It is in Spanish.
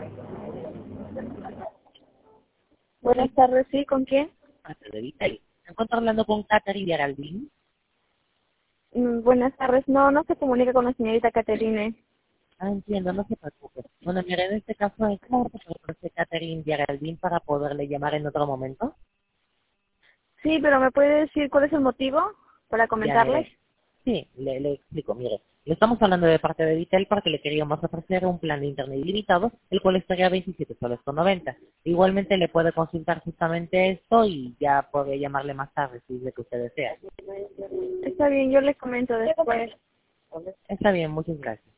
Buenas tardes, sí, ¿con quién? De Vitel. ¿Se encuentra hablando con Catherine Geraldine? Buenas tardes, no se comunica con la señorita Caterine. Ah, entiendo, no se preocupe. Bueno, mire, en este caso es claro que ofrece Catherine Geraldine para poderle llamar en otro momento. Sí, pero ¿me puede decir cuál es el motivo para Ya, comentarles? mire. Sí, le explico, mire. Le estamos hablando de parte de Vitel porque le queríamos ofrecer un plan de internet ilimitado, el cual estaría 27 soles con 90. Igualmente le puede consultar justamente esto y ya puede llamarle más tarde si es lo que usted desea. Está bien, yo les comento después. Está bien, muchas gracias.